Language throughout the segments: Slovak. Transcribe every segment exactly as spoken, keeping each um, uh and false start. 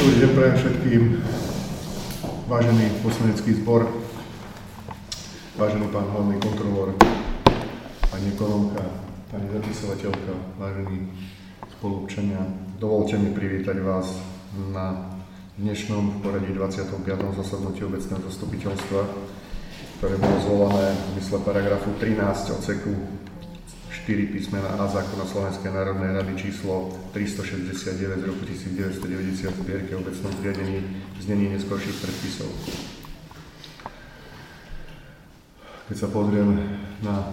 Dobrý deň prajem všetkým, vážený poslanecký zbor, vážený pán hlavný kontrolór, pani ekonomka, pani zapisovateľka, vážení spoluobčania. Dovolte mi privítať vás na dnešnom v poradí dvadsiatom piatom zasadnutí obecného zastupiteľstva, ktoré bolo zvolané v zmysle paragrafu trinásť odseku štyri písmena A zákona Slovenskej národnej rady číslo tristošesťdesiatdeväť z roku devätnásťstodeväťdesiat v zbierke o obecnom zriadení v znení neskorších predpisov. Keď sa pozriem na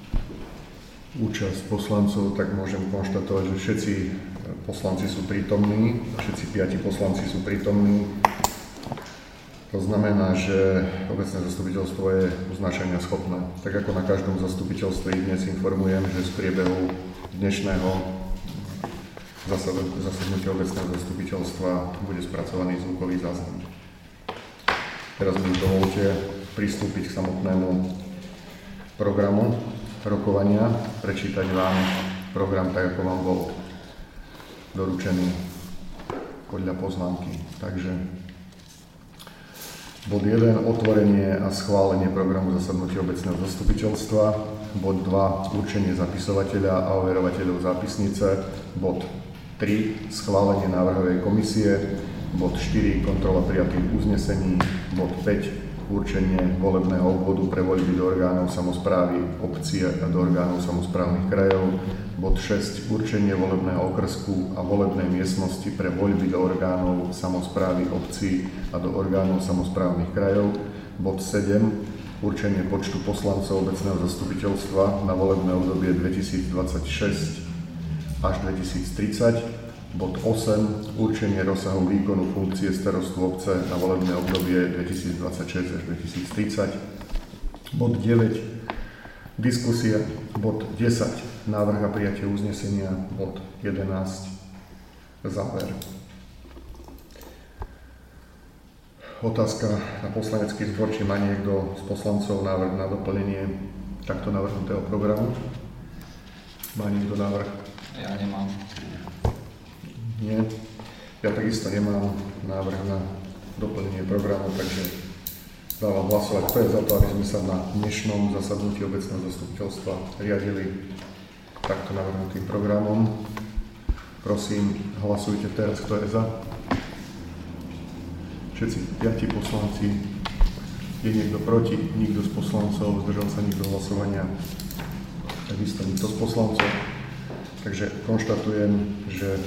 účasť poslancov, tak môžem konštatovať, že všetci poslanci sú prítomní, všetci piati poslanci sú prítomní. To znamená, že obecné zastupiteľstvo je uznášania schopné. Tak ako na každom zastupiteľstve dnes informujem, že z priebehu dnešného zasadnutia obecného zastupiteľstva bude spracovaný zvukový záznam. Teraz mi dovolte pristúpiť k samotnému programu rokovania, prečítať vám program tak, ako vám bol doručený podľa poznámky. Takže bod jeden. Otvorenie a schválenie programu zasadnutia obecného zastupiteľstva. Bod dva. Určenie zapisovateľa a overovateľov zápisnice. Bod tri. Schválenie návrhovej komisie. Bod štyri. Kontrola prijatých uznesení. Bod päť. Určenie volebného obvodu pre voľby do orgánov samosprávy obcí a do orgánov samosprávnych krajov. Bod šesť. Určenie volebného okrsku a volebnej miestnosti pre voľby do orgánov samosprávy obcí a do orgánov samosprávnych krajov. Bod sedem. Určenie počtu poslancov obecného zastupiteľstva na volebné obdobie dvetisícdvadsaťšesť až dvetisíctridsať. Bod osem. Určenie rozsahu výkonu funkcie starostu obce na volebné obdobie dvetisícdvadsaťšesť až dvetisíctridsať. Bod deväť. Diskusia. Bod desať. Návrh a prijatie uznesenia. Bod jedenásť. Záver. Otázka na poslanecký zbor, či má niekto z poslancov návrh na doplnenie takto navrhnutého programu. Má niekto návrh? Ja nemám. Nie. Ja takisto nemám návrh na doplnenie programu, takže dávam hlasovať. Kto je za to, aby sme sa na dnešnom zasadnutí obecného zastupiteľstva riadili takto navrhnutým programom? Prosím, hlasujte teraz, kto je za. Všetci piati poslanci. Je niekto proti? Nikto z poslancov. Zdržal sa nikto hlasovania? Takisto nikto z poslancov. Takže konštatujem, že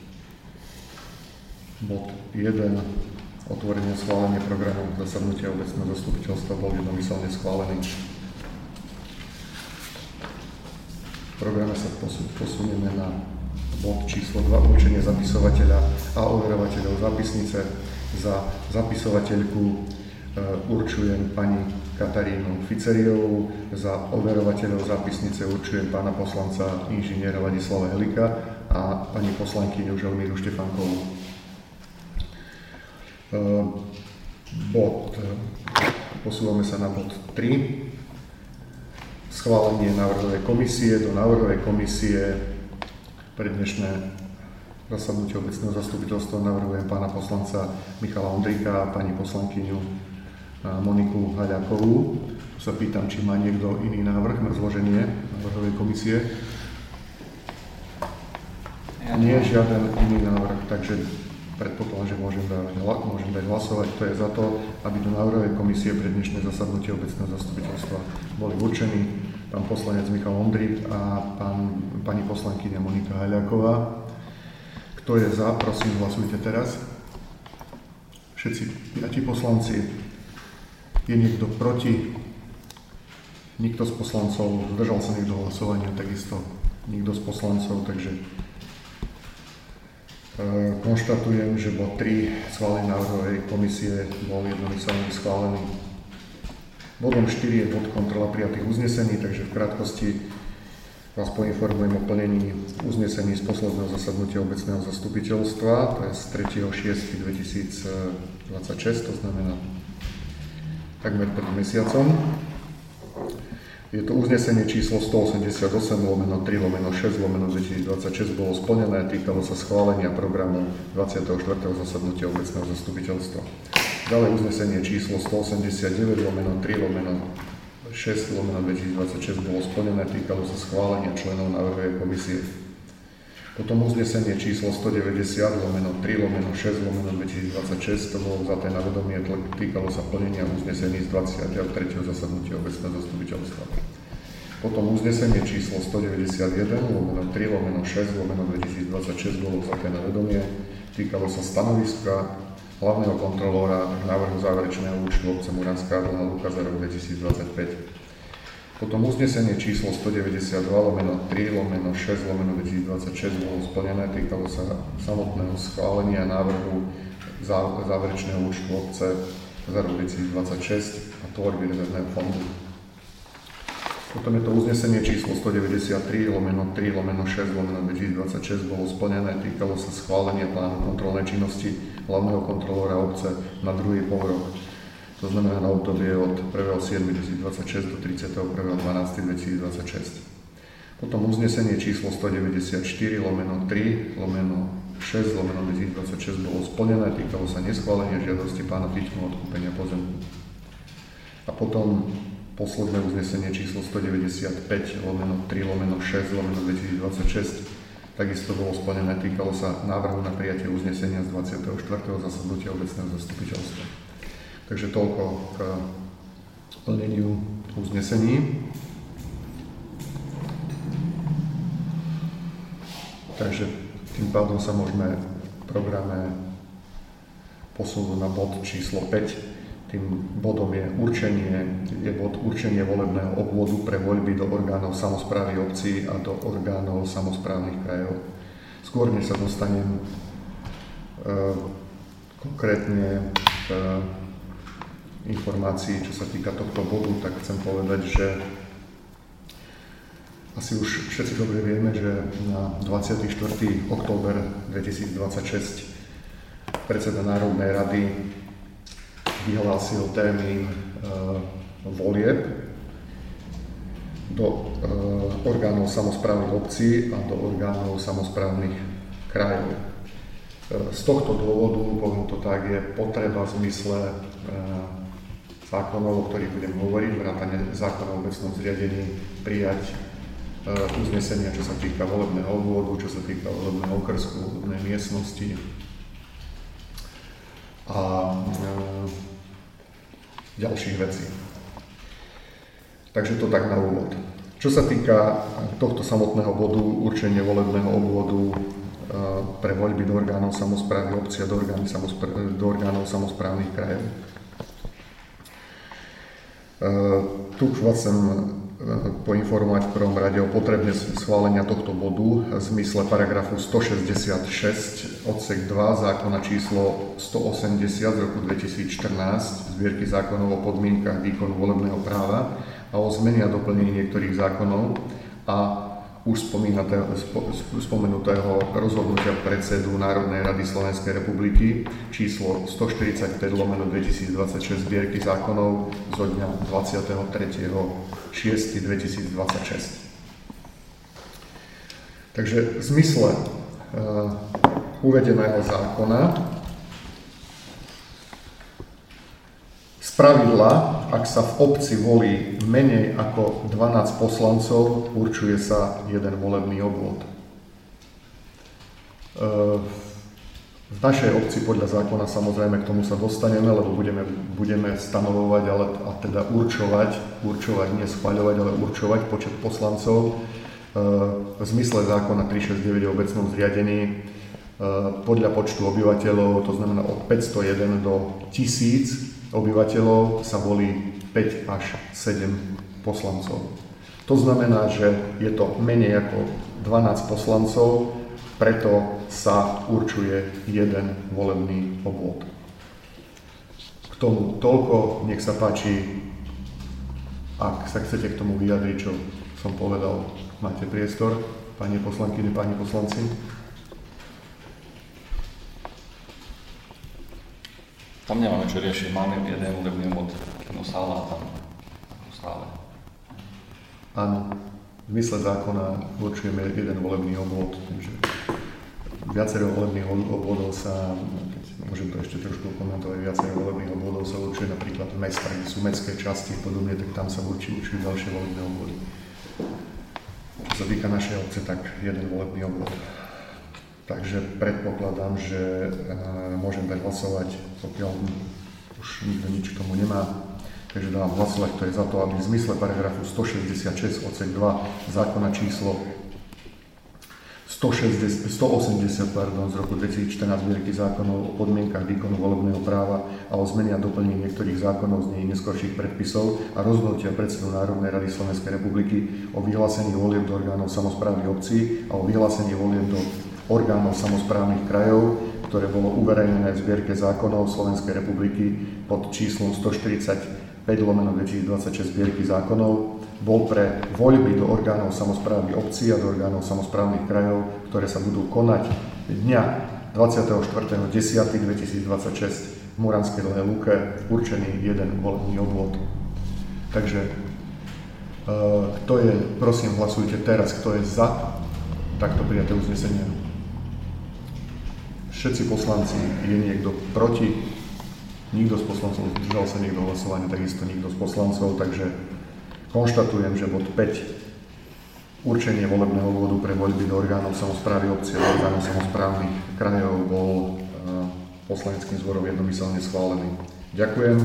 bod jeden. Otvorenie a schválenie programu zasadnutia obecného zastupiteľstva bol jednomyselne schválený. V programe sa posunieme na bod číslo dva. Určenie zapisovateľa a overovateľov zápisnice. Za zapisovateľku e, určujem pani Katarínu Ficeriovú, za overovateľov zápisnice určujem pána poslanca inžiniera Ladislava Helika a pani poslankyňu Želmíru Štefánkovú. E, bod, posúvame sa na bod tri. Schválenie návrhovej komisie. Do návrhovej komisie pre dnešné zasadnutie obecného zastupiteľstva navrhujem pána poslanca Michala Ondríka a pani poslankyňu Moniku Haľákovú. Tu sa pýtam, či má niekto iný návrh na zloženie návrhovej komisie. Ja Nie je žiaden iný návrh, takže predpokladám, že môžem dať, môžem dať hlasovať. To je za to, aby do návrhovej komisie pre dnešné zasadnutie obecného zastupiteľstva boli určení pán poslanec Michal Ondrík a pán, pani poslankyňa Monika Haľáková. Kto je za, prosím, hlasujte teraz. Všetci piati poslanci. Je niekto proti? Nikto z poslancov. Zdržal sa niekto hlasovania, takisto nikto z poslancov, takže e, konštatujem, že bod tri schválenie návrhovej komisie bol jednomyselne schválený. Bodom štyri je bod kontrola prijatých uznesení, takže v krátkosti vás poinformujem o plnení uznesení z posledného zasadnutia obecného zastupiteľstva, to je z tretieho šiesteho dvetisícdvadsaťšesť, to znamená takmer pred mesiacom. Je to uznesenie číslo stoosemdesiatosem lomeno tri lomeno šesť lomeno dvetisícdvadsaťšesť bolo splnené, týkalo sa schválenia programu dvadsiateho štvrtého zasadnutia obecného zastupiteľstva. Ďalej uznesenie číslo stoosemdesiatdeväť lomeno tri lomeno šesť lomeno dvetisícdvadsaťšesť bolo splnené, týkalo sa schválenia členov návrhovej komisie. Potom uznesenie číslo stodeväťdesiat lomeno tri lomeno šesť lomeno dvetisícdvadsaťšesť to bolo vzaté na vedomie, týkalo sa plnenia uznesení z dvadsiateho tretieho zasadnutia obecného zastupiteľstva. Potom uznesenie číslo stodeväťdesiatjeden lomeno tri lomeno šesť lomeno dvetisícdvadsaťšesť bolo vzaté na vedomie, týkalo sa stanoviska hlavného kontrolóra k návrhu záverečného účtu obce Muranská Dolná Lúka za rok dvetisícdvadsaťpäť. Potom uznesenie číslo stodeväťdesiatdva lomeno tri lomeno šesť lomeno dvetisícdvadsaťšesť bolo splnené, týkalo sa samotného schválenia návrhu záverečného účtu obce za rok dvetisícdvadsaťšesť a tvorby rezervného fondu. Potom je to uznesenie číslo stodeväťdesiattri lomeno tri lomeno šesť lomeno dvetisícdvadsaťšesť bolo splnené, týkalo sa schválenia plánu kontrolnej činnosti hlavného kontrolóra obce na druhý polrok. To znamená na obdobie od prvého júla dvetisícdvadsaťšesť do tridsiateho prvého decembra dvetisícdvadsaťšesť. Potom uznesenie číslo stodeväťdesiatštyri lomeno tri lomeno šesť lomeno dvetisícdvadsaťšesť bolo splnené, týkalo sa neschválenia žiadosti pána Fičmu o odkúpenia pozemku. A potom posledné uznesenie číslo stodeväťdesiatpäť lomeno tri lomeno šesť lomeno dvetisícdvadsaťšesť takisto bolo splnené, týkalo sa návrhu na prijatie uznesenia z dvadsiateho štvrtého zasadnutia obecného zastupiteľstva. Takže toľko k plneniu uznesení. Takže tým pádom sa môžeme v programe posunúť na bod číslo päť. Tým bodom je určenie, je bod určenie volebného obvodu pre voľby do orgánov samosprávy obcí a do orgánov samosprávnych krajov. Skôr než sa dostanem e, konkrétne k informácií, čo sa týka tohto bodu, tak chcem povedať, že asi už všetci dobre vieme, že na dvadsiateho štvrtého október dvetisícdvadsaťšesť predseda Národnej rady vyhlásil termín e, volieb do e, orgánov samosprávnych obcí a do orgánov samosprávnych krajov. E, z tohto dôvodu, poviem to tak, je potreba v zmysle e, zákonov, o ktorých budem hovoriť, vrátane zákona o obecnom zriadení, prijať e, uznesenia, čo sa týka volebného obvodu, čo sa týka volebného okrsku, volebnej miestnosti a e, ďalších vecí. Takže to tak na úvod. Čo sa týka tohto samotného bodu, určenie volebného obvodu e, pre voľby do orgánov samosprávy obcí a do, do orgánov samosprávnych krajov. Uh, tu vás chcem uh, poinformovať v prvom rade o potrebe schválenia tohto bodu v zmysle paragrafu stošesťdesiatšesť odsek dva zákona číslo stoosemdesiat z roku dvetisícštrnásť zbierky zákonov o podmienkach výkonu volebného práva a o zmene a doplnení niektorých zákonov a už spomenutého rozhodnutia predsedu Národnej rady Slovenskej republiky číslo stoštyridsaťpäť lomeno dvetisícdvadsaťšesť zbierky zákonov zo dňa dvadsiateho tretieho šiesteho dvetisícdvadsaťšesť. Takže v zmysle uh, uvedeného zákona spravidla, ak sa v obci volí menej ako dvanásť poslancov, určuje sa jeden volebný obvod. V našej obci podľa zákona samozrejme k tomu sa dostaneme, lebo budeme, budeme stanovovať, ale a teda určovať, určovať, nie schvaľovať, ale určovať počet poslancov v zmysle zákona tristošesťdesiatdeväť o obecnom zriadení podľa počtu obyvateľov, to znamená od päťstojedenť do tisíc obyvateľov sa volí päť až sedem poslancov. To znamená, že je to menej ako dvanásť poslancov, preto sa určuje jeden volebný obvod. K tomu toľko, nech sa páči, ak sa chcete k tomu vyjadriť, čo som povedal, máte priestor, pani poslankyne, páni poslanci. Tam nemáme čo riešiť, máme jeden volebný obvod, kinosála a tam ako stále. Áno, v zmysle zákona určujeme jeden volebný obvod, takže viacero volebných obvodov sa, keď môžem to ešte trošku komentovať, viacero volebných obvodov sa určuje napríklad v mestách, kde sú mestské časti a podobne, tak tam sa určujú, určujú ďalšie volebné obvody. Čo sa týka našej obce, tak jeden volebný obvod. Takže predpokladám, že môžem dať hlasovať, pokiaľ už nikto nič k tomu nemá. Takže dávam hlasovať, kto je za to, aby v zmysle paragrafu stošesťdesiatšesť odsek dva zákona číslo stoosemdesiat pardon, z roku dvetisícštrnásť zbierky zákonov o podmienkach výkonu volebného práva a o zmene a doplnení niektorých zákonov z nej neskorších predpisov a rozhodnutia predsedu Národnej rady Slovenskej republiky o vyhlásení volieb do orgánov samosprávnych obcí a o vyhlásení volieb do orgánov samosprávnych krajov, ktoré bolo uverejnené v zbierke zákonov Slovenskej republiky pod číslom stoštyridsaťpäť lomeno dvetisícdvadsaťšesť zbierky zákonov, bol pre voľby do orgánov samosprávnych obcí a do orgánov samosprávnych krajov, ktoré sa budú konať dňa dvadsiateho štvrtého októbra dvetisícdvadsaťšesť v Muranskej Dlhej Lúke určený jeden volebný obvod. Takže kto je, prosím, hlasujte teraz, kto je za takto prijaté uznesenie. Všetci poslanci, je niekto proti? Nikto z poslancov, zdržal sa niekto hlasovania, takisto nikto z poslancov, takže konštatujem, že bod päť, určenie volebného obvodu pre voľby do orgánov samosprávy obcí a orgánov samosprávnych krajov, bol poslaneckým zborom jednomyselne schválený. Ďakujem.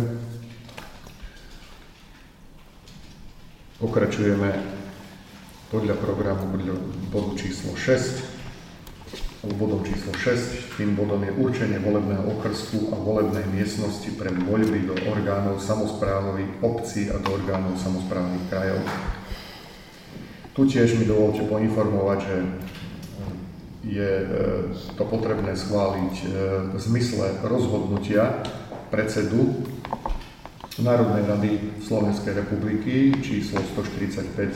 Pokračujeme podľa programu podľa bodu číslo šesť. Bodom číslo šesť, tým bodom je určenie volebného okrsku a volebnej miestnosti pre voľby do orgánov samosprávnych obcí a do orgánov samosprávnych krajov. Tu tiež mi dovolte poinformovať, že je to potrebné schváliť v zmysle rozhodnutia predsedu Národnej rady Slovenskej republiky číslo stoštyridsaťpäť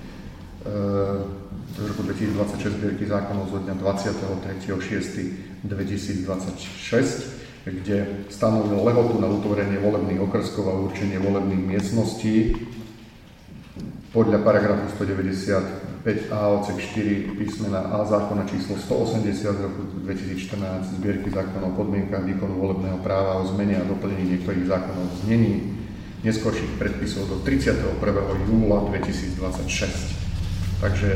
v roku dvetisícdvadsaťšesť zbierky zákonov zo dňa dvadsiateho tretieho šiesteho dvetisícdvadsaťšesť, kde stanovil lehotu na utvorenie volebných okrskov a určenie volebných miestností podľa paragrafu stodeväťdesiatpäť a odsek štyri písmena A zákona číslo stoosemdesiat z roku dvetisícštrnásť zbierky zákonov o podmienkach výkonu volebného práva o zmene a doplnení niektorých zákonov v znení neskorších predpisov do tridsiateho prvého júla dvetisícdvadsaťšesť. Takže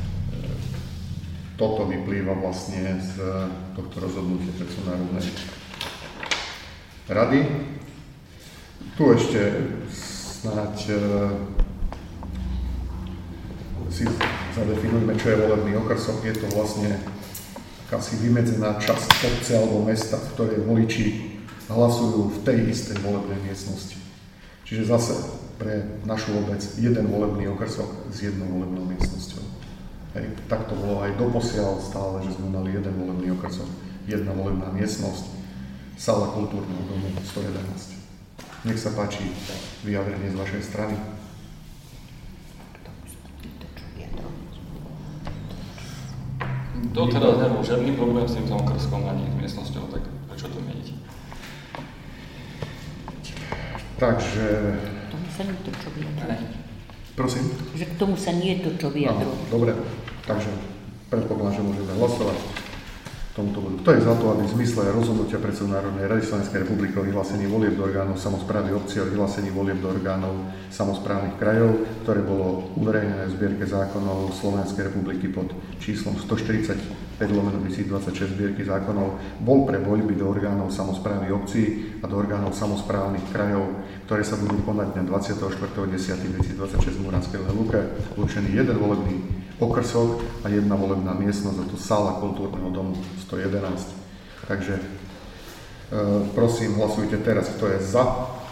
toto vyplýva vlastne z tohto rozhodnutia predsedu Národnej rady. Tu ešte snáď si zadefinujme, čo je volebný okrsok. Je to vlastne akási vymedzená časť obce alebo mesta, v ktorej voliči hlasujú v tej istej volebnej miestnosti. Čiže zase pre našu obec jeden volebný okrsok s jednou volebnou miestnosťou. Hej, tak to bolo aj doposiaľ stále, že sme mali jeden volebný okrsok, jedna volebná miestnosť, sála kultúrneho domu sto jedenásť. Nech sa páči vyjadrenie z vašej strany. Doteraz nebol žiadny problém s týmto okrskom ani s miestnosťou, tak prečo to meniť? Takže... K tomu sa nie je to čo vyjadrovať. Prosím? Že k tomu sa nie je to čo vyjadrovať. Dobre, takže predpokladám, že môžeme hlasovať tomuto bodu. Kto je za to, aby v zmysle rozhodnutia predsedu Národnej rady Slovenskej republiky o vyhlásení volieb do orgánov samosprávy obcí a vyhlásení volieb do orgánov samosprávnych krajov, ktoré bolo uverejnené v zbierke zákonov Slovenskej republiky pod číslom stoštyridsaťpäť lomeno dvetisícdvadsaťšesť zbierky zákonov, bol pre voľby do orgánov samosprávy obcí a do orgánov samosprávnych krajov, ktoré sa budú konať dňa dvadsiateho štvrtého októbra dvetisícdvadsaťšesť v Muranskej Dlhej Lúke, určený jeden volebný okrsok a jedna volebná miestnosť, a to sála kultúrneho domu sto jedenásť. Takže e, prosím, hlasujte teraz, kto je za.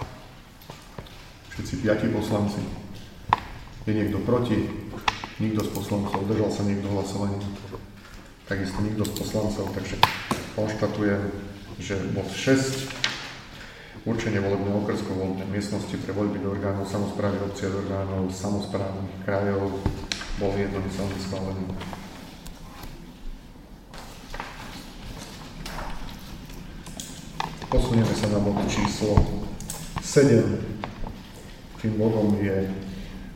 Všetci piati poslanci. Je niekto proti? Nikto z poslancov. Držal sa niekto hlasovania? Takisto nikto z poslancov. Takže konštatujem, že bod šesť, určenie volebného okrsku volebnej miestnosti pre voľby do orgánov samosprávy obcí a do orgánov samosprávnych krajov, bol jednomyselne schválený. Posunieme sa na bod číslo sedem. Tým bodom je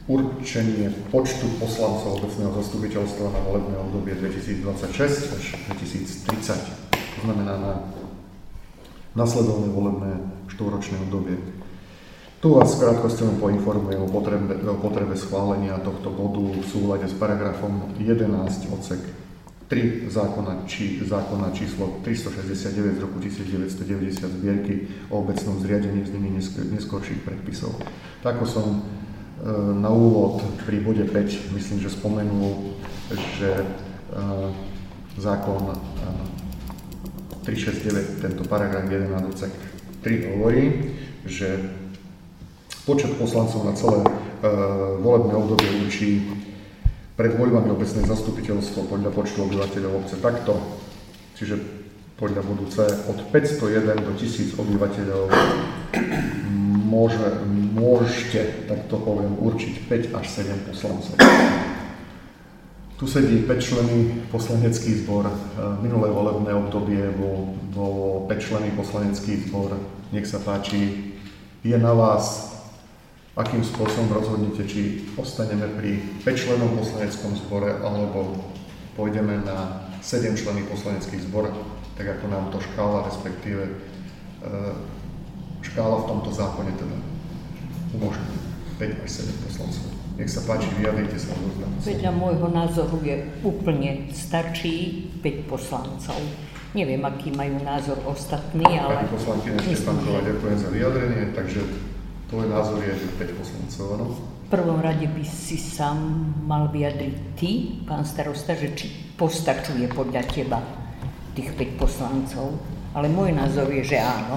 určenie počtu poslancov obecného zastupiteľstva na volebné obdobie dvetisícdvadsaťšesť až dvetisíctridsať. To znamená na nasledovné volebné štvoročné obdobie. Tu vás v krátkosti len poinformujem o potrebe, o potrebe schválenia tohto bodu v súlade s paragrafom jedenásť odsek tri zákona, či, zákona číslo tristošesťdesiatdeväť z roku devätnásťstodeväťdesiat zbierky o obecnom zriadení v znení neskorších predpisov. Tak ako som e, na úvod pri bode päť myslím, že spomenul, že e, zákon e, tristošesťdesiatdeväť, tento paragraf jedenásť odsek tri hovorí, že počet poslancov na celé e, volebné obdobie určí pred voľbami obecné zastupiteľstvo podľa počtu obyvateľov obce takto. Čiže podľa bodu C od päťstojeden do tisíc obyvateľov môže, môžete, tak to poviem, určiť päť až sedem poslancov. Tu sedí päťčlenný poslanecký zbor. Minulé volebné obdobie bol, bol päťčlenný poslanecký zbor. Nech sa páči, je na vás, akým spôsobom rozhodnete, či ostaneme pri päťčlennom poslaneckom zbore, alebo pôjdeme na sedemčlenný poslanecký zbor, tak ako nám to škála, respektíve škála v tomto zákone teda umožňuje päť až sedem poslancov. Nech sa páči, vyjadrite sa. Podľa môjho názoru je úplne stačí päť poslancov. Neviem, aký majú názor ostatní, ale... Pani poslankyňa Štefánková, ďakujem za vyjadrenie, takže tvoj názor je, že päť poslancov, áno? V prvom rade by si sám mal vyjadriť ty, pán starosta, že či postačuje podľa teba tých päť poslancov, ale môj názor je, že áno.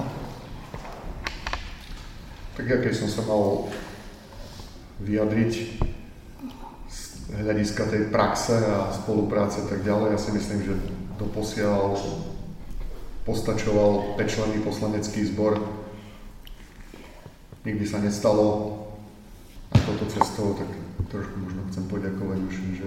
Tak ja keď som sa mal vyjadriť z hľadiska tej praxe a spolupráce tak ďalej, ja si myslím, že doposiaľ postačoval päťčlenný poslanecký zbor. Nikdy sa nestalo a touto cestou, tak trošku možno chcem poďakovať už, že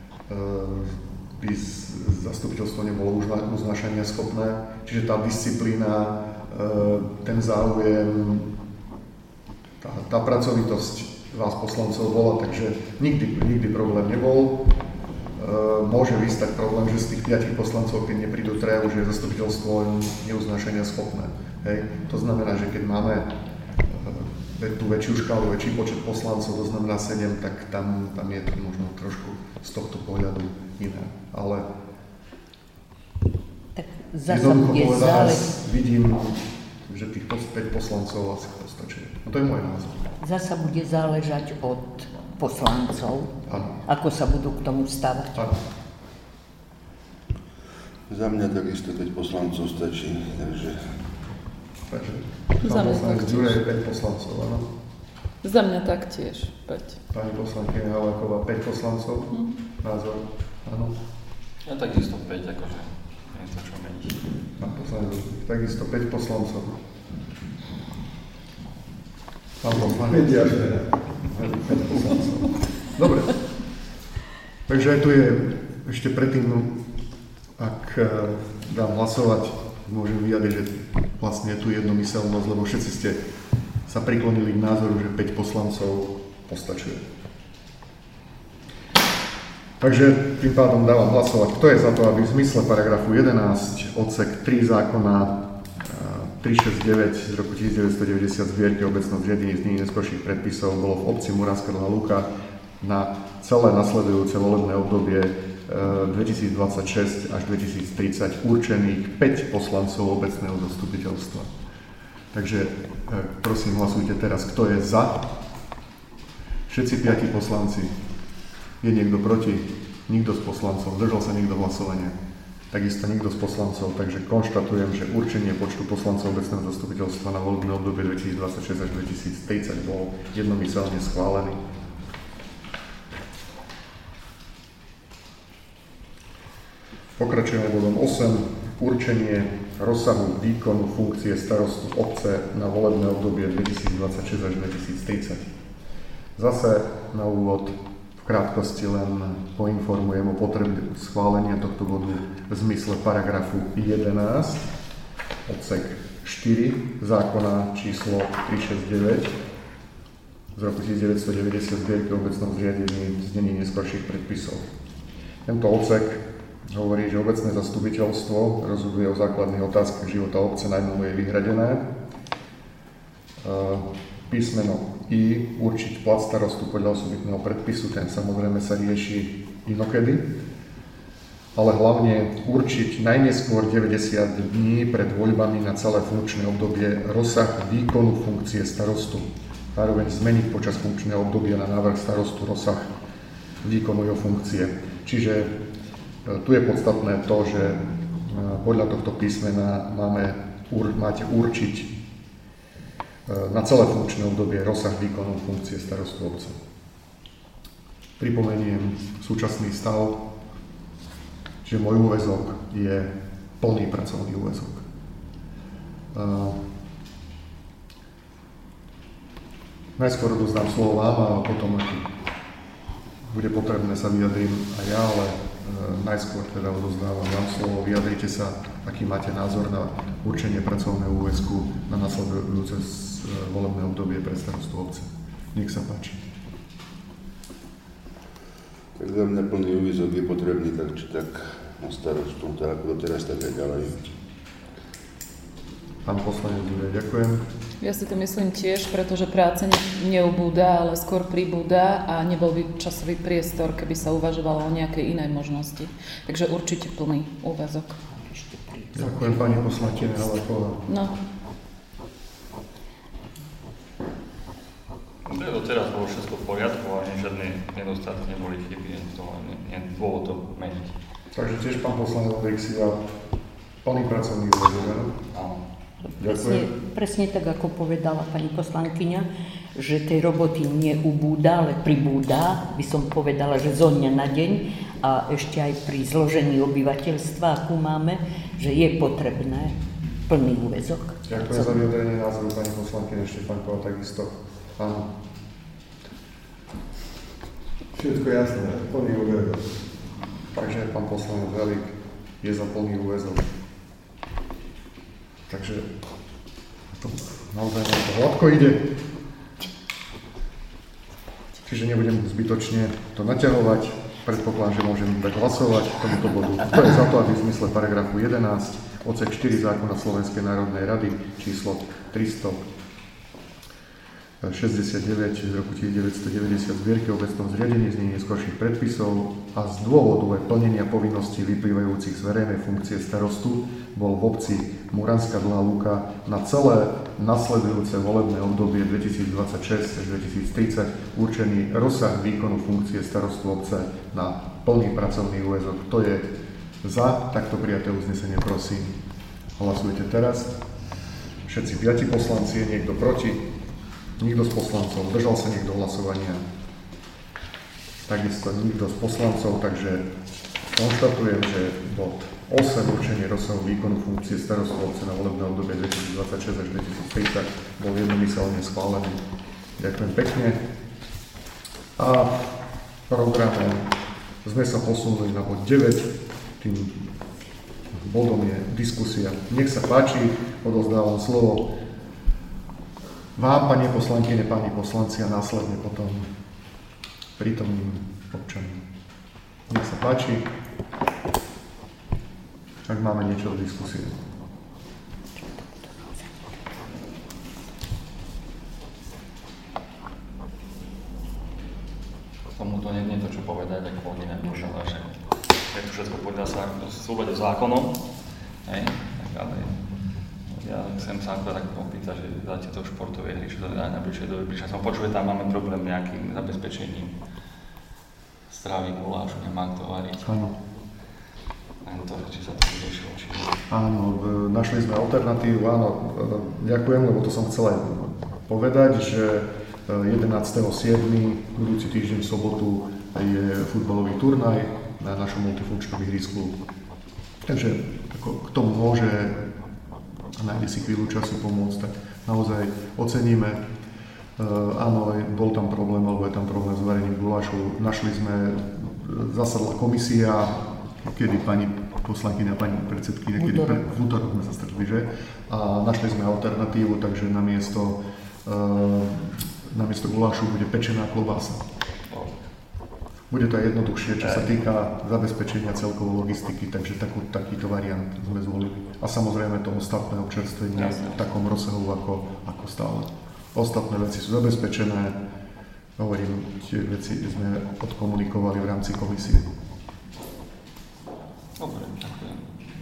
by zastupiteľstvo nebolo už uznášania schopné. Čiže tá disciplína, ten záujem, tá, tá pracovitosť vás poslancov bola, takže nikdy, nikdy problém nebol. Môže vystať problém, že z tých piatich poslancov, keď neprídu traja, už je zastupiteľstvo neuznášania schopné. Hej. To znamená, že keď máme tú väčšiu škálu, väčší počet poslancov, to znamená sedem, tak tam, tam je to možno trošku z tohto pohľadu iné. Ale tak zasa bude zálež... vidím, že tých päť poslancov asi postačuje. No to je môj názor. Zasa bude záležať od poslancov, ano. Ako sa budú k tomu stavať. Ano. Za mňa takisto päť poslancov stačí, takže... Takže pán poslanec Ďuraj je päť poslancov, áno? Za mňa taktiež päť. Pani poslankyňa Haláková, päť poslancov, hm. Názor, áno? Ja takisto päť, akože nie je to čo meniť. Pán poslanec, takisto päť poslancov. Pán poslanec. päť poslancov. Dobre. Takže aj tu je, ešte predtým, ak dám hlasovať, môžem vyjadriť, že vlastne je tu jednomyseľnosť, lebo všetci ste sa priklonili k názoru, že päť poslancov postačuje. Takže tým pádom dávam hlasovať, kto je za to, aby v zmysle paragrafu jedenásť odsek tri zákona tristošesťdesiatdeväť z roku devätnásťstodeväťdesiat zbierky obecného zriadení znení neskorších predpisov bolo v obci Muránska Dolná Lúka na celé nasledujúce volebné obdobie dvetisícdvadsaťšesť až dvetisíctridsať určených päť poslancov obecného zastupiteľstva. Takže prosím, hlasujte teraz, kto je za. Všetci piati poslanci. Je niekto proti? Nikto z poslancov. Zdržal sa niekto hlasovania? Takisto nikto z poslancov. Takže konštatujem, že určenie počtu poslancov obecného zastupiteľstva na volebné obdobie dvetisícdvadsaťšesť až dvetisíctridsať bol jednomyseľne schválený. Pokračujeme bodom osem. Určenie rozsahu výkonu funkcie starostu obce na volebné obdobie dvetisícdvadsaťšesť až dvetisíctridsať. Zase na úvod v krátkosti len poinformujem o potrebe schválenia tohto bodu v zmysle paragrafu jedenásť odsek štyri zákona číslo tristošesťdesiatdeväť z roku devätnásťstodeväťdesiat zbierky o obecnom zriadení znení neskorších predpisov. Tento odsek hovorí, že obecné zastupiteľstvo rozhoduje o základných otázkach života obce, najmä mu je vyhradené. Písmeno I, určiť plat starostu podľa osobitného predpisu, ten samozrejme sa rieši inokedy, ale hlavne určiť najneskôr deväťdesiat dní pred voľbami na celé funkčné obdobie rozsah výkonu funkcie starostu. Zároveň zmeniť počas funkčného obdobia na návrh starostu rozsah výkonu jeho funkcie. Čiže tu je podstatné to, že podľa tohto písmena máme, máte určiť na celé funkčné obdobie rozsah výkonu funkcie starostu obce. Pripomeniem súčasný stav, že môj úväzok je plný pracovný úväzok. Uh, najskôr odozdám slovo vám a potom, ak bude potrebné, sa vyjadrím aj ja, ale uh, najskôr teda odozdávam vám slovo. Vyjadrite sa, aký máte názor na určenie pracovného úväzku na nasledujúce volebné obdobie pre starostu obce. Nech sa páči. Tak za mňa plný úväzok je potrebný tak či tak na starostu, tak ako doteraz, tak aj ďalej. Pán poslanec Juraj, ďakujem. Ja si to myslím tiež, pretože práce neubúda, ale skôr pribúda a nebol by časový priestor, keby sa uvažovalo o nejakej inej možnosti. Takže určite plný úväzok. Ďakujem pani poslankyne Halaková. No. Doteraz bolo všetko v poriadku a žiadne nedostatky neboli chyby, to nie je dôvod to meniť. Takže tiež pán poslanec Vexiva, plný pracovný úväzok. Áno. Presne, presne tak, ako povedala pani poslankyňa, že tej roboty neubúda, ale pribúda, by som povedala, že zo dňa na deň a ešte aj pri zložení obyvateľstva, akú máme, že je potrebné plný úväzok. Ďakujem za vyjadrenie názoru pani poslankyne Štefánková, takisto. Áno. Všetko jasné, plný úväzok. Takže pán poslanec Velík je za plný úväzok. Takže to naozaj to hladko ide. Čiže nebudem zbytočne to naťahovať. Predpokladám, že môžem dať hlasovať k tomuto bodu. To je za to, aby v zmysle paragrafu jedenásť odsek štyri zákona Slovenskej národnej rady číslo tristošesťdesiatdeväť z roku devätnásťstodeväťdesiat zbierky o obecnom zriadení znení neskorších predpisov a z dôvodu plnenia povinností vyplývajúcich z verejnej funkcie starostu bol v obci Muranská Dlhá Lúka na celé nasledujúce volebné obdobie dvetisícdvadsaťšesť až dvetisíctridsať určený rozsah výkonu funkcie starostu obce na plný pracovný úväzok. Kto je za takto prijaté uznesenie, prosím, hlasujte teraz. Všetci piati poslanci, je niekto proti? Nikto z poslancov, držal sa niekto hlasovania. Takisto nikto z poslancov, takže konštatujem, že bod osem, určenie rozsahu výkonu funkcie starostu obce na volebné obdobie dvetisícdvadsaťšesť až dvetisíctridsať bol jednomyselne schválený. Ďakujem pekne. A v programe sme sa posunuli na bod deväť. Tým bodom je diskusia. Nech sa páči, odovzdávam slovo vám, pani poslankyne, páni poslanci a následne potom prítomným občanom. Nech sa páči, ak máme niečo v diskusii. Tomuto nie je to, čo povedať, ako hodina povedala, že je to všetko podľa sa v súlade s zákonom, hej, tak ale ja chcem sa akorát tak opýtať, že za tieto športové hry, čo to dá na bližšie doby. Prišla som počuť, že tam máme problém nejakým zabezpečením stravy, gulášu, nemá kto variť. Áno. Len to, či sa to vyriešilo, či... Áno, našli sme alternatívu, áno, ďakujem, lebo to som chcel aj povedať, že jedenásteho siedmeho budúci týždeň v sobotu je futbalový turnaj na našom multifunkčnom ihrisku. Takže ako k tomu môže a nájde si chvíľu času pomôcť, tak naozaj oceníme. Uh, áno, bol tam problém, alebo je tam problém s varením gulášu. Našli sme, zasadla komisia, kedy pani poslankyňa, pani predsedkyňa, kedy pre, v útorok sme sa stretli, že? A našli sme alternatívu, takže namiesto uh, namiesto gulášu bude pečená klobása. Bude to jednoduchšie, čo sa týka zabezpečenia celkovej logistiky, takže takú, takýto variant sme zvolili. A samozrejme to ostatné občerstvenie v takom rozsahu ako, ako stále. Ostatné veci sú zabezpečené, hovorím, tie veci sme odkomunikovali v rámci komisie. Dobre, ďakujem.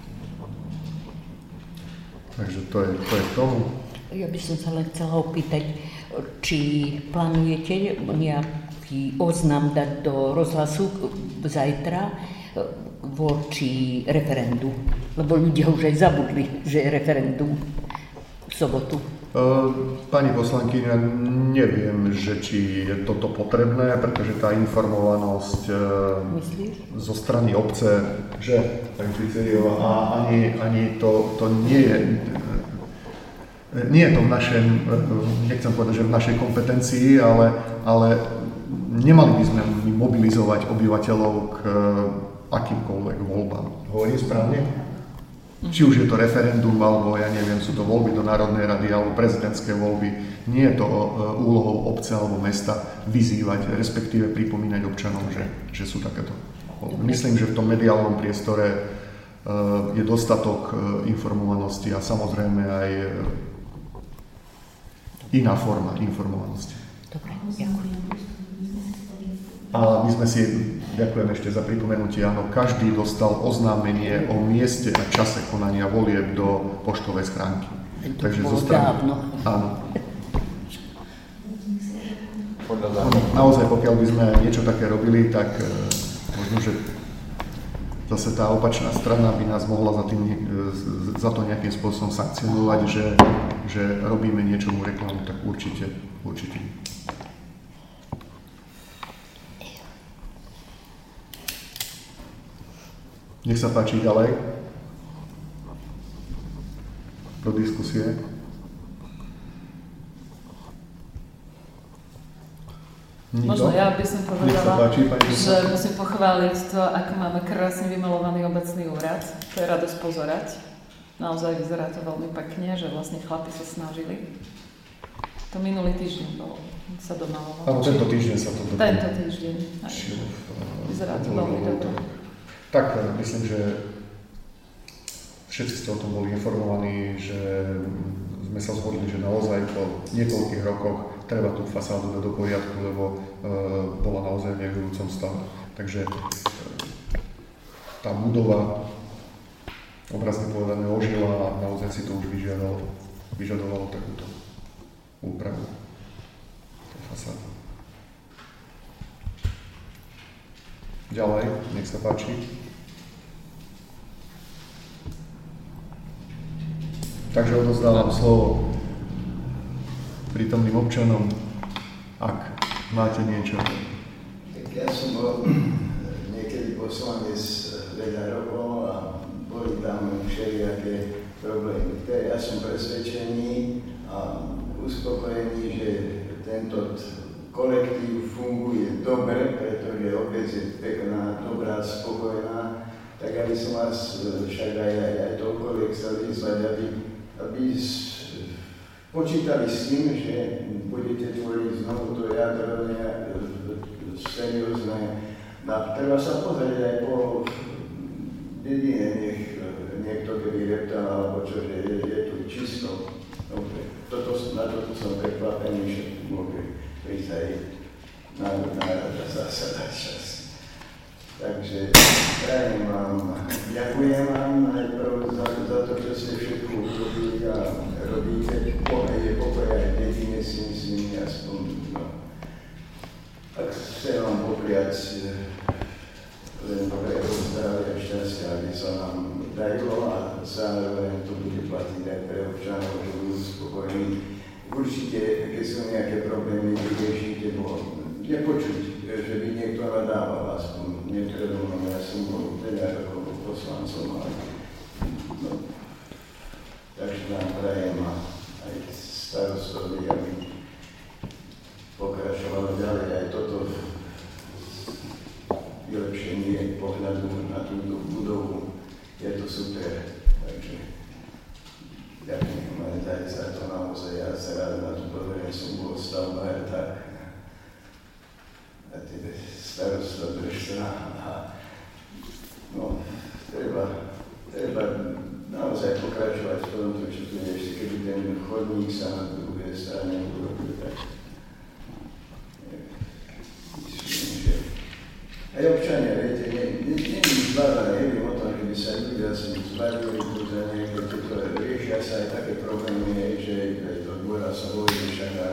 Takže to je, to je k tomu. Ja by som sa len chcela opýtať, či plánujete nejaký oznam dať do rozhlasu zajtra voči referendu? Lebo ľudia už aj zabudli, že je referendum v sobotu. Pani poslankyňa, neviem, že či je toto potrebné, pretože tá informovanosť Myslíš? Zo strany obce, že pani Čiceriová, a ani, ani to, to nie je, nie je to v našem, nechcem povedať, že v našej kompetencii, ale, ale nemali by sme mobilizovať obyvateľov k akýmkoľvek voľbám. Hovorím správne? Či už je to referendum, alebo ja neviem, sú to voľby do Národnej rady, alebo prezidentské voľby. Nie je to úlohou obce alebo mesta vyzývať, respektíve pripomínať občanom, že, že sú takéto voľby. Myslím, že v tom mediálnom priestore je dostatok informovanosti a samozrejme aj iná forma informovanosti. Dobre, ďakujem. A my sme si, ďakujem ešte za pripomenutie, áno, každý dostal oznámenie o mieste a čase konania volieb do poštovej schránky. To Takže bolo dávno. Áno. Naozaj, pokiaľ by sme niečo také robili, tak e, možno, že zase tá opačná strana by nás mohla za, tým, za to nejakým spôsobom sankcionovať, že, že robíme niečomu reklamu, tak určite, určite. Nech sa páči ďalej do diskusie. Nikto? Možno ja by som povedala, páči, že musím pochváliť to, ako máme krásne vymilovaný obecný úrad. To je radosť pozerať. Naozaj vyzerá to veľmi pekne, že vlastne chlapi sa snažili. To minulý týždeň bolo, sa domalovalo. Áno, tento týždeň sa to domalovalo. Tento týždeň. Vyzerá to veľmi dobre. Tak, myslím, že všetci ste o tom boli informovaní, že sme sa zhodli, že naozaj po niekoľkých rokoch treba tú fasádu dať do poriadku, lebo e, bola naozaj v nevyhovujúcom stave. Takže e, tá budova, obrazne povedané, ožila a naozaj si to už vyžiadalo, vyžadovalo takúto úpravu tej fasády. Ďalej, nech sa páči. Takže odozdávam slovo prítomným občanom, ak máte niečo. Tak ja som bol niekedy poslanec veľa rokov a boli tam všelijaké problémy. Ja som presvedčený a uspokojený, že tento kolektív funguje dobre, pretože obec je pekná, dobrá, spokojná, tak aby som vás však aj, aj, aj toľko chcel vyzvať, aby, aby počítali s tým, že budete tvoriť znovu to jadro seriózne. No, treba sa pozrieť aj po dedine, nech niekto keby reptal, alebo čo, že je, je tu čisto. Dobre, toto, na toto som prekvapený, že môže prísť aj národná rada zásada čas. Takže prajem vám, ďakujem vám najprv za, za to, čo ste všetko urobili a robíte. Je pokoj aj v dedine, si myslím, aspoň, no. Tak chcem vám popriať len dobrého zdravia, šťastia, aby sa vám darilo a zároveň to bude platiť aj pre občanov, že budú spokojní. Určite, keď sú nejaké problémy, vyriešite, bo nepočuť, že by niekto nadával, aspoň niektoré mňa, ja som bol veľa ako poslancom, ale no, takže vám prajem aj starostovi, aby pokračovalo ďalej aj toto vylepšenie pohľadu na túto budovu. Je to super, takže ďakujem aj aj za to naozaj. Ja sa rád na to pozriem, som bol stavbár, tak a tie starosta Brešťa a no, treba, treba naozaj pokračovať v tomto, čo tu je ešte, keby ten chodník sa na druhej strane urobil, tak myslím, že aj občania, viete, nie je zbavá, neviem o tom, že by sa ľudia zbavili tu za niekde, tuto riešia sa aj také problémy, že aj to dvora sa volí, však a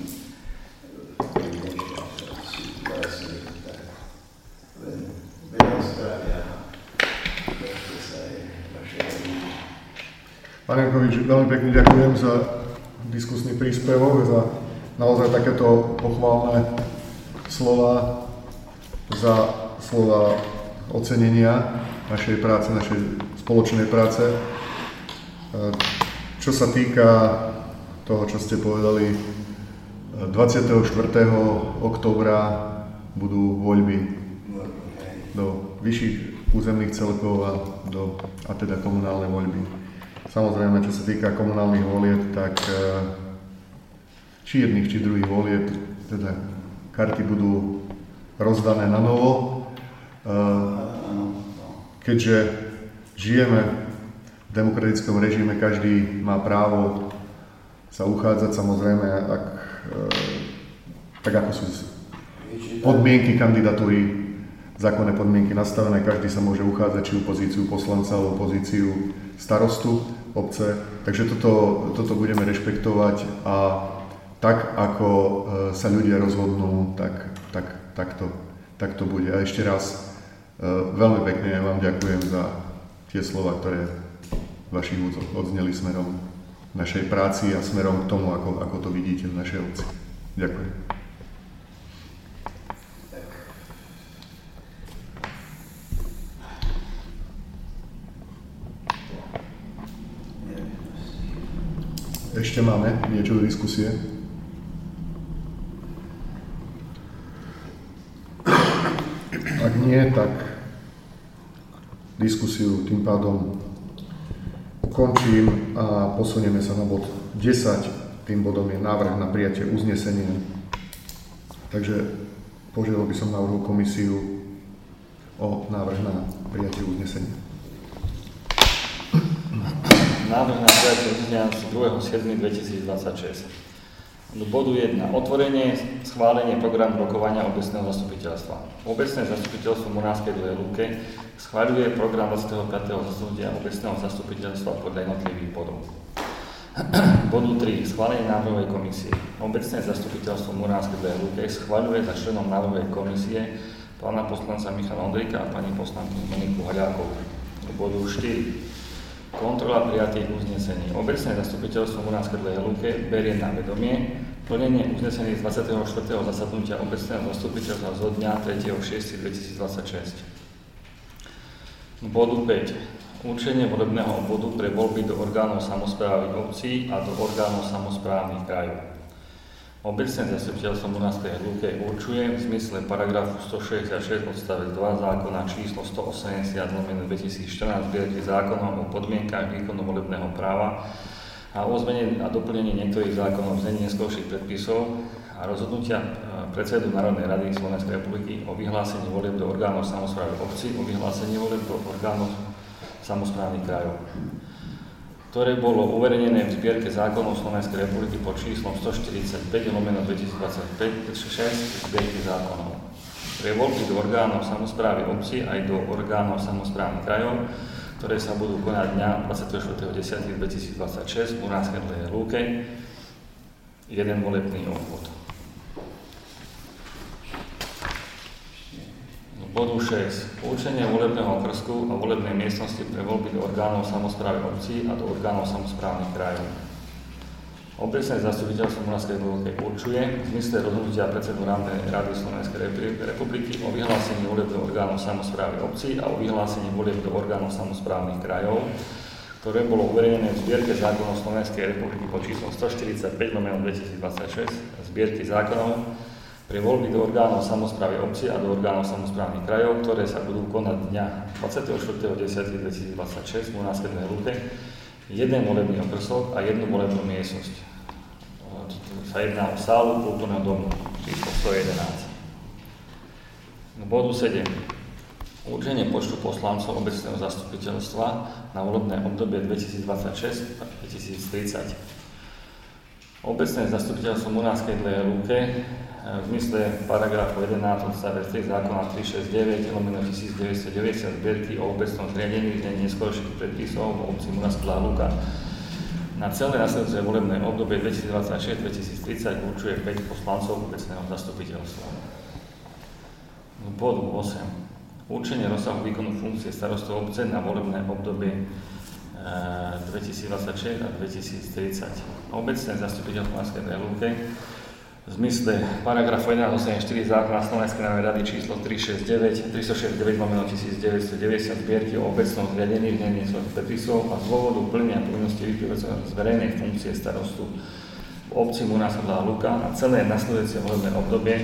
situácie, tak len veľa zdravia, držte sa aj vaše rodiny. Pán Jankovič, veľmi pekne ďakujem za diskusný príspevok, za naozaj takéto pochválne slova, za slova ocenenia našej práce, našej spoločnej práce. Čo sa týka toho, čo ste povedali, dvadsiateho štvrtého októbra budú voľby do vyšších územných celkov a, do, a teda komunálne voľby. Samozrejme, čo sa týka komunálnych volieb, tak či jedných, či druhých volieb, teda karty budú rozdané na novo. Keďže žijeme v demokratickom režime, každý má právo sa uchádzať, samozrejme, ak, tak ako sú podmienky kandidatúry, zákonné podmienky nastavené, každý sa môže uchádzať či u pozíciu poslanca, alebo pozíciu starostu obce. Takže toto, toto budeme rešpektovať a tak, ako sa ľudia rozhodnú, tak, tak, tak, to, tak to bude. A ešte raz veľmi pekne vám ďakujem za tie slova, ktoré v vašich úzoch odzneli smerom k našej práci a smerom k tomu, ako, ako to vidíte v našej obci. Ďakujem. Ešte máme niečo do diskusie? Ak nie, tak diskusiu tým pádom ukončím a posunieme sa na bod desať. Tým bodom je návrh na prijatie uznesenia. Takže požiadal by som návrhu komisiu o návrh na prijatie uznesenia. Návrh na prijatie uznesenia z druhého júla dvetisícdvadsaťšesť. Do bodu jeden. Otvorenie, schválenie programu rokovania obecného zastupiteľstva. Obecné zastupiteľstvo Muránskej Dlhej Lúke schváľuje program dvadsiateho piateho zasadnutia obecného zastupiteľstva podľa jednotlivých bodov. Bodu tri. Schválenie návrhovej komisie. Obecné zastupiteľstvo Muránskej Dlhej Lúke schváľuje za členom návrhovej komisie pána poslanca Michala Ondrejka a pani poslankyňu Moniku Haľákovú. Bodu štyri. Kontrola prijatých uznesení. Obecné zastupiteľstvo Muránskej Dlhej Lúke berie na vedomie plnenie uznesení z dvadsiateho štvrtého zasadnutia obecného zastupiteľstva zo dňa tretieho júla dvetisícdvadsaťšesť. Bodu päť. Určenie volebného obvodu pre voľby do orgánov samosprávy obcí a do orgánov samosprávnych krajov. Obecné zastupiteľstvo Muránskej Lúke určuje v zmysle paragrafu stošesťdesiatšesť odstavec dva zákona číslo stoosemdesiat lomeno dvetisícštrnásť zbierky zákonov o podmienkach výkonu volebného práva a o zmene a doplnení niektorých zákonov v znení neskôrších predpisov a rozhodnutia predsedu Národnej rady Slovenskej republiky o vyhlásení volieb do orgánov samosprávy obcí, o vyhlásení volieb do orgánov samosprávnych krajov, ktoré bolo uverejnené v zbierke zákonov Slovenskej republiky pod číslom stoštyridsaťpäť lomeno dvetisícdvadsaťpäť šesť zbierky zákonov. Pre voľby do orgánov samosprávy obcí aj do orgánov samosprávnych krajov, ktoré sa budú konať dňa dvadsiateho štvrtého októbra dvetisícdvadsaťšesť v Muránskej Dlhej Lúke, jeden volebný obvod. Bodu šesť. Určenie volebného okrsku a volebnej miestnosti pre voľby do orgánov samosprávy obcí a do orgánov samosprávnych krajov. Obecné zastupiteľstvo Muránskej Lúke určuje v zmysle rozhodnutia predsedu Národnej rady Slovenskej republiky o vyhlásení volieb do orgánov samosprávy obcí a o vyhlásení volieb do orgánov samosprávnych krajov, ktoré bolo uverejnené v zbierke zákonov Slovenskej republiky pod číslom stoštyridsaťpäť lomeno dvetisícdvadsaťšesť zbierky zákonov pre voľby do orgánov samosprávy obcí a do orgánov samosprávnych krajov, ktoré sa budú konať dňa dvadsiateho štvrtého októbra dvetisícdvadsaťšesť v Muránskej Dlhej Lúke, jeden volebný okrsok a jednu volebnú miestnosť. Sa jedná o sálu kultúrneho domu, číslo sto jedenásť. K bodu sedem. Určenie počtu poslancov obecného zastupiteľstva na volebné obdobie dvetisícdvadsaťšesť až dvetisíctridsať. Obecné zastupiteľstvo Muránskej Dlhej Lúke v zmysle paragrafu jedenásť odstavec tri zákona tristošesťdesiatdeväť lomeno devätnásťstodeväťdesiat zbierky o obecnom zriadení znení neskorších predpisov v obci Muránska Dlhá Lúka na celé nasledujúce volebné obdobie dvetisícdvadsaťšesť až dvetisíctridsať určuje päť poslancov obecného zastupiteľstva. Bod osem. Určenie rozsahu výkonu funkcie starostu obce na volebné obdobie dvetisícdvadsaťšesť a dvetisíctridsať. Obecné zastupiteľstvo Muránskej Dlhej Lúke v zmysle paragrafu jedenásť osemdesiatštyri zákona Slovenskej národnej rady číslo tristošesťdesiatdeväť lomeno devätnásťstodeväťdesiat zbierky o obecnom zriadení znení svojich predpisov a z dôvodu plnenia povinnosti vyplývajúceho z verejnej funkcie starostu v obci Muránska Dlhá Lúka na celé nasledujúce volebné obdobie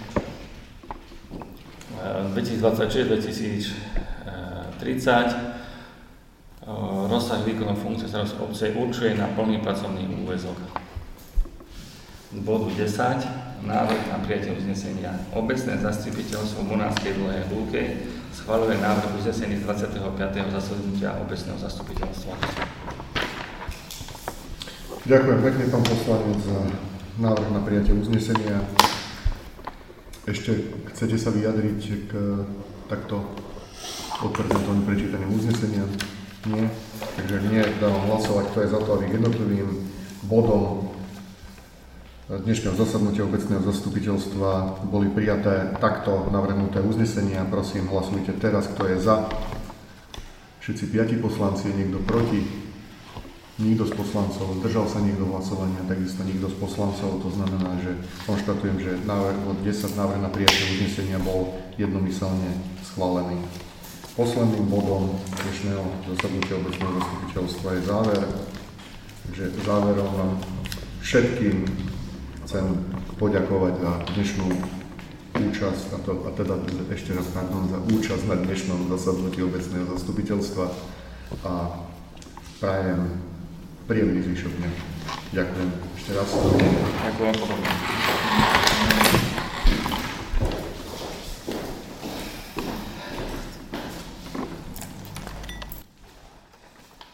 dvetisícdvadsaťšesť až dvetisíctridsať rozsah výkonu funkcie starostu obce určuje na plný pracovný úväzok. Z bodu desať. Návrh na prijatie uznesenia. Obecné zastupiteľstvo Muránskej Dlhej Lúke schvaľuje návrh uznesení z dvadsiateho piateho zasadnutia obecného zastupiteľstva. Ďakujem pekne, pán poslanec, za návrh na prijatie uznesenia. Ešte chcete sa vyjadriť k takto odprezentovaným prečítaným uzneseniam? Nie. Takže nie, dávam hlasovať, kto je za to, aby k jednotlivým bodom dnešného zasadnutia obecného zastupiteľstva boli prijaté takto navrhnuté uznesenia. Prosím, hlasujte teraz, kto je za. Všetci piati poslanci, je niekto proti? Nikto z poslancov, zdržal sa niekto hlasovania, takisto nikto z poslancov. To znamená, že konštatujem, že návrh od desať návrh na prijatie uznesenia bol jednomyselne schválený. Posledným bodom dnešného zasadnutia obecného zastupiteľstva je záver. Takže záverom vám všetkým chcem poďakovať za dnešnú účasť, a, to, a teda ešte raz pardon, za účasť na dnešnom zasadnutí obecného zastupiteľstva a prajem príjemný zvyšok dňa. Ďakujem ešte raz. Ďakujem podobne.